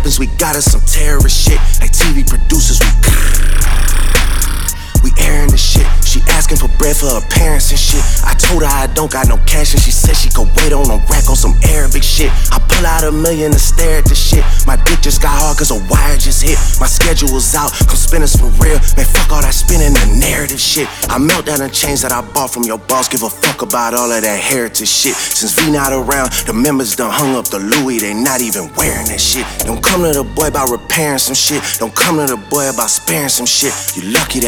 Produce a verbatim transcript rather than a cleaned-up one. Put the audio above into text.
weapons, we got us some terrorist shit. Like T V producers, we We airing the shit. She asking for bread for her parents and shit. I told her I don't got no cash and she said she could wait on a rack on some Arabic shit. I pull out a million to stare at the shit. My dick just got hard cause a wire just hit. My schedule was out, come spin us for real. Man, fuck all that spinning the narrative shit. I melt down the chains that I bought from your boss. Give a fuck about all of that heritage shit. Since V not around, the members done hung up the Louis. They not even wearing that shit. Don't come to the boy about repairing some shit. Don't come to the boy about sparing some shit. You lucky that